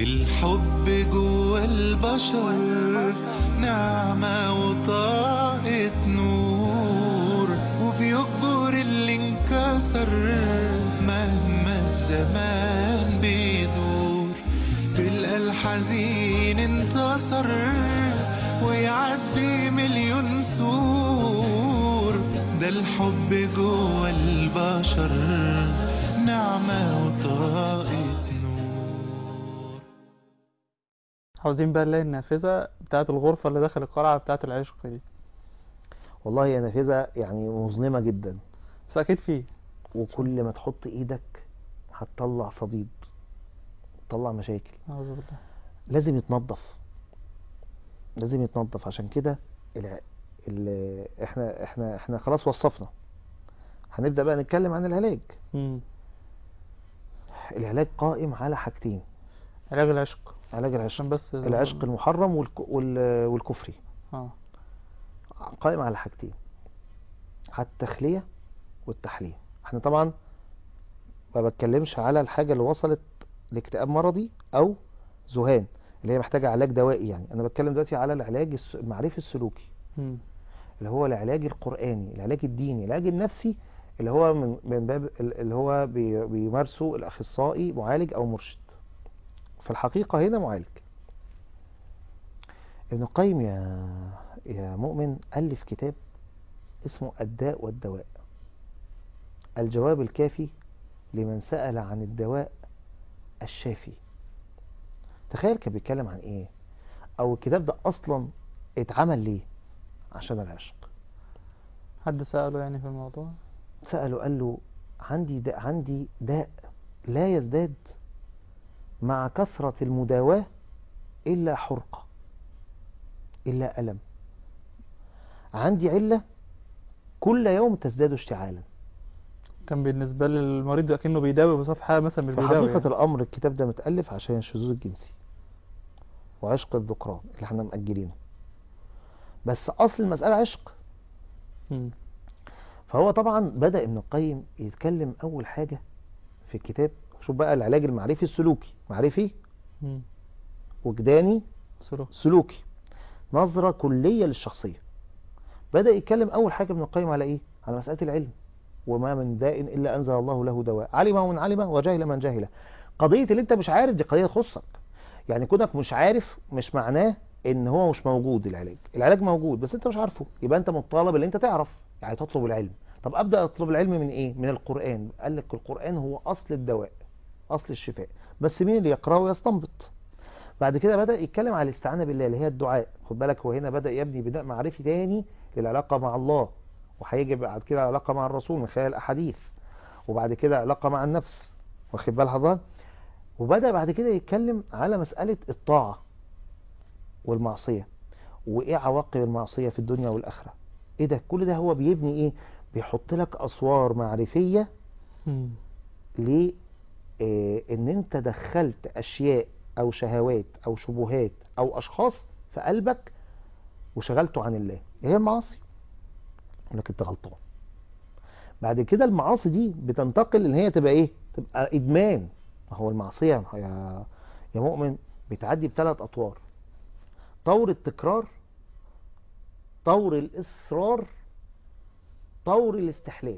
الحب جوا البشر نعمة وطاقة نور، وبيكبر اللي انكسر مهما الزمان بيدور. تلقى الحزين انتصر ويعدي مليون سور. ده الحب جوا البشر نعمة وطاقة نور. عاوزين بقى نلاقي النافذة بتاعت الغرفة اللي داخل القلعة بتاعت العشق دي. والله هي نافذة يعني مظلمة جدا، بس أكيد فيه. وكل ما تحط ايدك هتطلع صديد، تطلع مشاكل. أعوذ بالله. لازم يتنظف، لازم يتنظف. عشان كده احنا خلاص وصفنا، هنبدأ بقى نتكلم عن العلاج. العلاج قائم على حاجتين. علاج العشق. علاج العشق عشان بس العشق المحرم والكفري. قائم على حاجتين: التخلية والتحلية. احنا طبعا ما بتكلمش على الحاجة اللي وصلت لاكتئاب مرضي او ذهان اللي هي محتاجة علاج دوائي. يعني انا بتكلم دلوقتي على العلاج المعرفي السلوكي، اللي هو العلاج القرآني، العلاج الديني، العلاج النفسي، اللي هو من باب اللي هو بيمارسه الأخصائي معالج أو مرشد. في الحقيقة هنا معالج. ابن القيم يا مؤمن ألف كتاب اسمه الداء والدواء، الجواب الكافي لمن سأل عن الدواء الشافي. تخيل كان بيتكلم عن ايه، او الكتاب ده اصلا اتعمل ليه؟ عشان العشق. حد سأله يعني في الموضوع؟ سأله قال له عندي داء لا يزداد مع كثرة المداواة إلا حرقة، إلا ألم. عندي علة كل يوم تزداد اشتعالا. كان بالنسبة للمريض أكنه بيداوي بصفحة مثلا، مش في بيداوي حقيقة يعني. الأمر الكتاب ده متألف عشان الشذوذ الجنسي وعشق الذكران اللي احنا مأجلينه، بس أصل المسألة عشق. فهو طبعا بدأ ابن القيم يتكلم أول حاجة في الكتاب. شوف بقى العلاج المعرفي السلوكي، معرفي وجداني سلوكي، نظرة كلية للشخصية. بدأ يتكلم أول حاجة ابن القيم على إيه؟ على مسألة العلم. وما من داء إلا أنزل الله له دواء، علم من علم وجهل من جهل. قضية اللي أنت مش عارف دي قضية تخصك. يعني كونك مش عارف مش معناه إن هو مش موجود. العلاج موجود بس أنت مش عارفه، يبقى أنت مطالب اللي أنت تعرف، يعني تطلب العلم. طب أبدأ أطلب العلم من إيه؟ من القرآن. قال لك القرآن هو أصل الدواء، أصل الشفاء، بس مين اللي يقرأه ويستنبط؟ بعد كده بدأ يتكلم على الاستعانة بالله اللي هي الدعاء. خد بالك هو هنا بدأ يبني بناء معرفي تاني للعلاقة مع الله، وهيجي بعد كده علاقة مع الرسول من خلال الأحاديث، وبعد كده علاقة مع النفس. واخد بال حضرتك؟ وبدأ بعد كده يتكلم على مسألة الطاعة والمعصية، وإيه عواقب المعصية في الدنيا والآخرة. إيه ده؟ كل ده هو بيبني إيه؟ بيحط لك أسوار معرفية ل إن أنت دخلت أشياء أو شهوات أو شبهات أو أشخاص في قلبك وشغلته عن الله. هي المعاصي، لكن أنت غلطان. بعد كده المعاصي دي بتنتقل ان هي تبقى ايه؟ تبقى ادمان. هو المعصية يا مؤمن بتعدي بثلاث اطوار: طور التكرار، طور الاصرار، طور الاستحلال.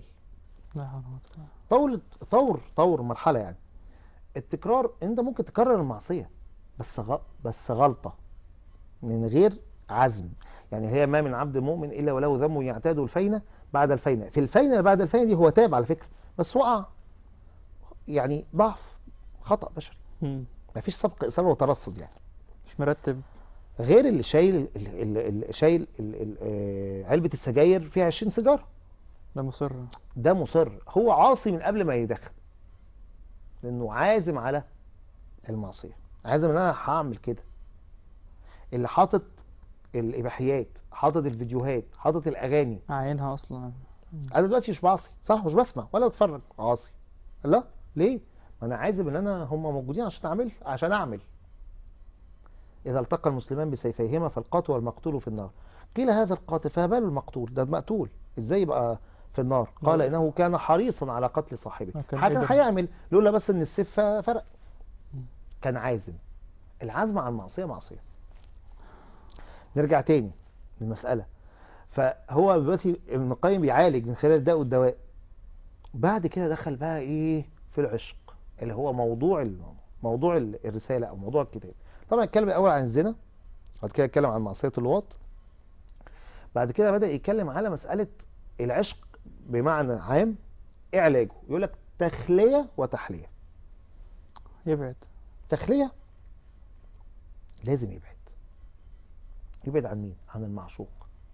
طور مرحلة. يعني التكرار انت ممكن تكرر المعصية بس غلطة من غير عزم. يعني هي ما من عبد مؤمن الا وله ذنب يعتاد الفينة بعد الفينة. في الفينة اللي بعد الفينة دي هو تاب على فكرة، بس وقع، يعني ضعف، خطأ بشري. مفيش سبق إصرار وترصد، يعني مش مرتب. غير اللي شايل علبة السجاير فيها 20 سيجارة، ده مصر. هو عاصي من قبل ما يدخن، لأنه عازم على المعصية، عازم ان انا هعمل كده. اللي حاطط الإباحيات، حاطط الفيديوهات، حاطط الأغاني، عينها أصلا. أنا دلوقتي مش بعصي، صح؟ مش بسمع ولا بتفرج، عاصي. لا ليه؟ ما أنا عازم إن أنا هم موجودين عشان أعمل. إذا التقى المسلمان بسيفيهما فالقاتل والمقتول في النار. قيل هذا القاتل فبال المقتول، ده المقتول إزاي يبقى في النار؟ قال إنه كان حريصا على قتل صاحبه. كان هيعمل لولا بس إن السيف فرق. كان عازم. العزم عن معصية معصية. نرجع تاني للمسألة. فهو دلوقتي ابن القيم بيعالج من خلال الداء والدواء. بعد كده دخل بقى ايه في العشق اللي هو موضوع الرسالة او موضوع الكتاب. طبعا اتكلم الاول عن الزنا، بعد كده اتكلم عن معصية اللواط، بعد كده بدأ يتكلم على مسألة العشق بمعنى عام. ايه علاجه؟ يقول لك تخلية وتحلية. يبعد. تخلية لازم يبعد عن مين؟ عن المعشوق.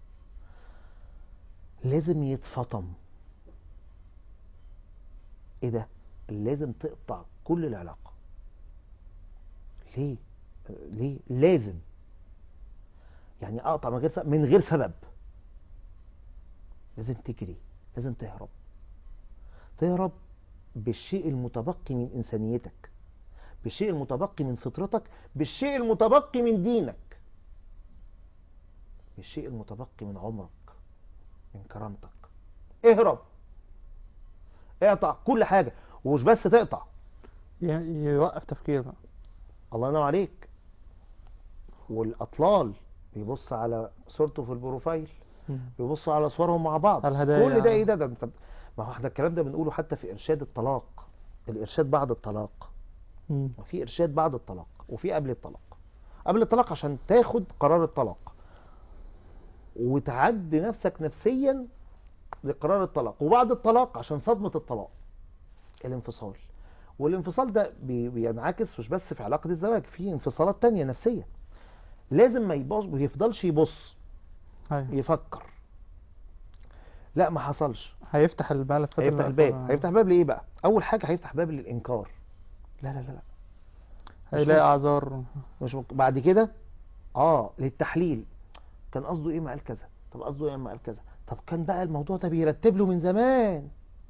لازم يتفطم. ايه ده؟ لازم تقطع كل العلاقة. ليه لازم؟ يعني اقطع من غير سبب. لازم تجري، لازم تهرب بالشيء المتبقي من انسانيتك، بالشيء المتبقي من فطرتك، بالشيء المتبقي من دينك، بالشيء المتبقي من عمرك، من كرامتك. اهرب، اقطع كل حاجة. ومش بس تقطع، يوقف تفكير بقى. الله ينور عليك. والاطلال بيبص على صورته في البروفايل، بيبص على صورهم مع بعض، الهدايا. كل ده ايه ده انت. ما هو احنا الكلام ده بنقوله حتى في ارشاد الطلاق، الارشاد بعد الطلاق. في ارشاد بعد الطلاق وفي قبل الطلاق. قبل الطلاق عشان تاخد قرار الطلاق وتعدي نفسك نفسيا لقرار الطلاق، وبعد الطلاق عشان صدمة الطلاق، الانفصال. والانفصال ده بينعكس مش بس في علاقة الزواج، في انفصالات تانية نفسية. لازم ما يفضلش يبص يفكر لا ما حصلش. هيفتح الملفات، هيفتح الباب. هيفتح باب لإيه بقى؟ أول حاجة هيفتح باب للإنكار. لا هيلاقي أعذار. مش بعد كده للتحليل. كان قصده إيه ما قال كذا؟ طب قصده إيه ما قال كذا؟ طب كان بقى الموضوع ده بيرتب له من زمان.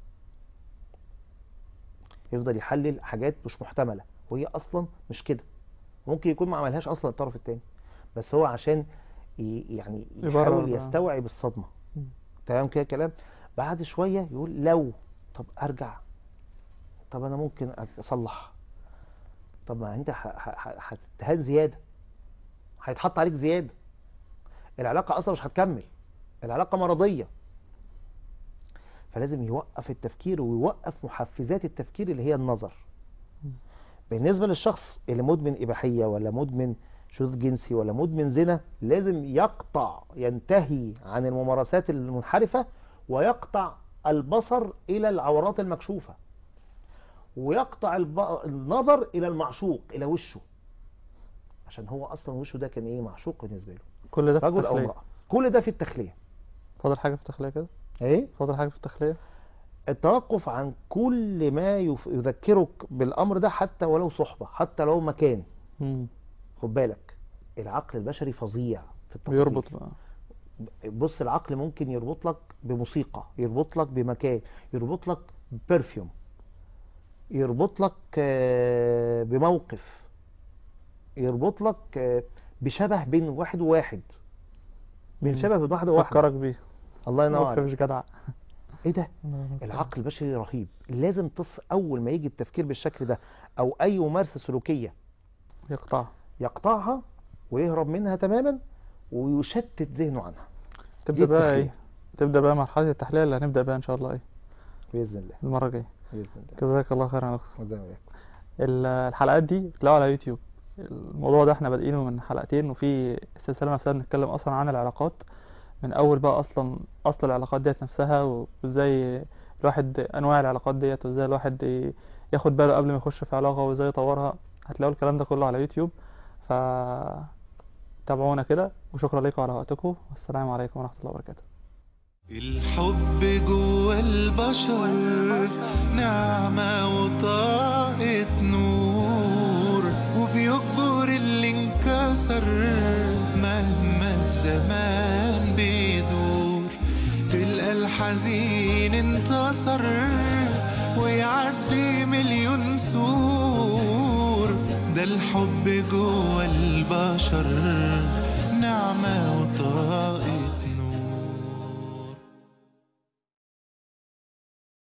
يفضل يحلل حاجات مش محتملة وهي أصلا مش كده. ممكن يكون ما عملهاش أصلا الطرف التاني، بس هو عشان يعني يحاول يستوعب الصدمة. تمام كده كلام. بعد شوية يقول طب أرجع، طب أنا ممكن أصلح. طب ما أنت هتتهان زيادة، هيتحط عليك زيادة، العلاقة أصلا مش هتكمل، العلاقة مرضية. فلازم يوقف التفكير ويوقف محفزات التفكير اللي هي النظر. بالنسبة للشخص اللي مدمن إباحية ولا مدمن شذوذ جنسي ولا مدمن زنا، لازم ينتهي عن الممارسات المنحرفة، ويقطع البصر إلى العورات المكشوفة، ويقطع النظر إلى المعشوق، إلى وشه، عشان هو أصلا وشه ده كان إيه؟ معشوق بالنسبة له، كل ده في رجل أو امرأة. كل ده في التخلية. فاضل حاجة في التخلية كده؟ إيه؟ فاضل حاجة في التخلية؟ التوقف عن كل ما يذكرك بالأمر ده، حتى ولو صحبة، حتى لو مكان. خد بالك العقل البشري فظيع في التفاصيل. بيربط بقى. بص العقل ممكن يربط لك بموسيقى، يربط لك بمكان، يربط لك ببرفيوم، يربط لك بموقف، يربط لك بشبه بين واحد وواحد، بين شبه بين واحد وواحد فكرك بيه. الله ينور عليك. مش جدع. ايه ده؟ العقل البشري رهيب. لازم اول ما يجي التفكير بالشكل ده او اي ممارسة سلوكية يقطعها ويهرب منها تماما ويشتت ذهنه عنها. تبدأ بقى مرحلة التحليل اللي هنبدأ بها ان شاء الله بإذن الله المرة الجاية بإذن الله. جزاك الله خيرا. الحلقات دي بتلاقوها على يوتيوب. الموضوع ده احنا بادئينه من حلقتين، وفي السلسلة نفسها بنتكلم اصلا عن العلاقات من اول بقى اصل العلاقات ديت نفسها، وازاي الواحد انواع العلاقات ديت، وازاي الواحد ياخد باله قبل ما يخش في علاقة، وازاي يطورها. هتلاقوا الكلام ده كله على يوتيوب، فتابعونا كده. وشكرا لكم على وقتكم، والسلام عليكم ورحمة الله وبركاته. الحب جوه البشر نعمة وطاقة نور، وبيكبر اللي انكسر مهما الزمان بيدور. تلقى الحزين انتصر ويعدي مليون سور. ده الحب جوه البشر نعمة وطاقة